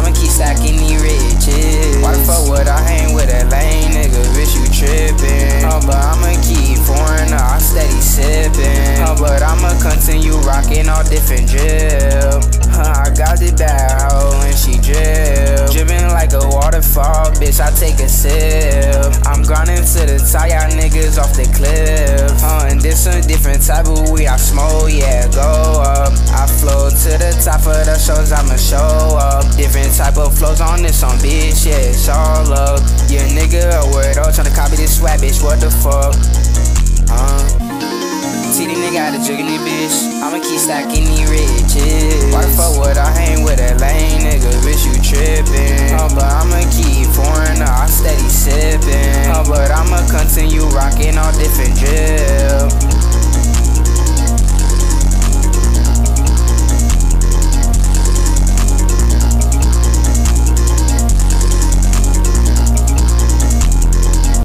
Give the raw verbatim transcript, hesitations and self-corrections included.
I'ma keep stacking these riches. Why the fuck would I hang with a lame nigga? Bitch, you trippin'. Uh, but I'ma keep foreign, I steady sippin'. Uh, but I'ma continue rockin' all different drip. Huh, I got the bad hoe and she drip. Drippin' like a waterfall, bitch, I take a sip. I'm grinding to the top, y'all niggas off the cliff. Uh, and this a different type of weed I smoke, yeah, go up. I flow to the top of the shows, I'ma show up. Different type of flows on this song, bitch, yeah, it's all up. Yeah, nigga a weirdo, tryna copy this swag, bitch, what the fuck? Uh, see the nigga out of jugging this bitch, I'ma keep stacking these riches. Why the fuck would I hang with a lame